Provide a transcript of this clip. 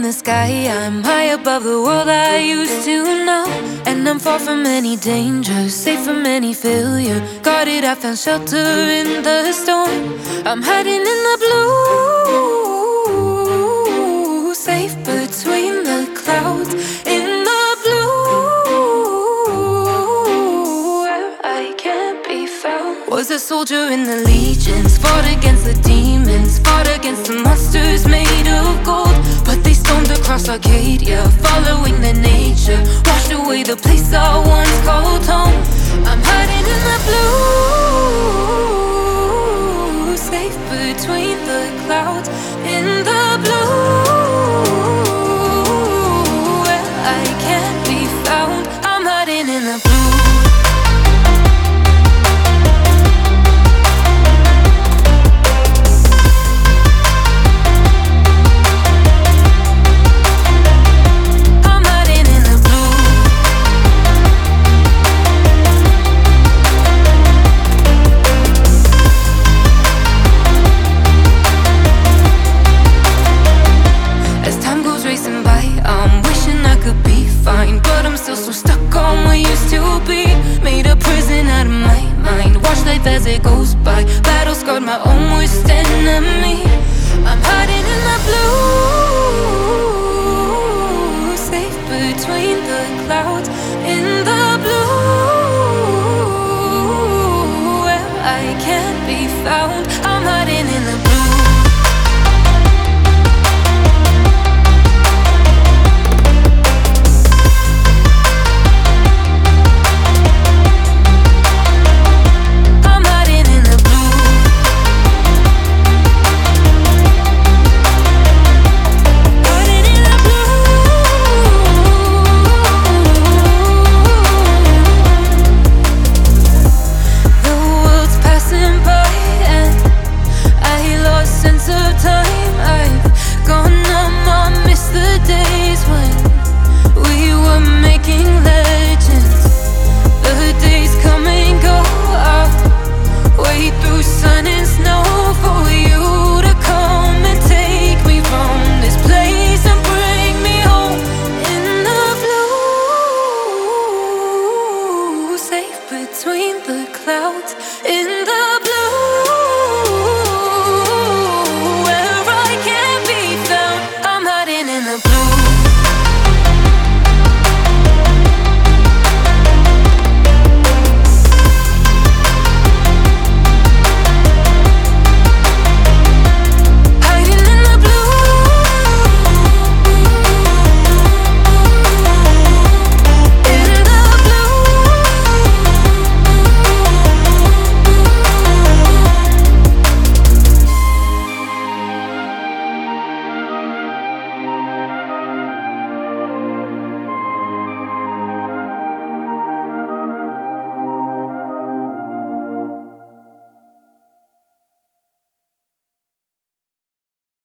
the sky, I'm high above the world I used to know. And I'm far from any danger, safe from any failure. Guarded, I found shelter in the storm. I'm hiding in the blue, safe between the clouds. In the blue, where I can't be found. Was a soldier in the legions, fought against the demons, fought against the monsters made of gold. But they stormed across Arcadia, following the nature, washed away the place I once called home. I'm hiding in the blue, safe between the clouds. In the blue, where I can't be found. I'm hiding in the blue. But I'm still so stuck on what used to be. Made a prison out of my mind. Watch life as it goes by. Battle scarred my own worst enemy. I'm hiding in the blue.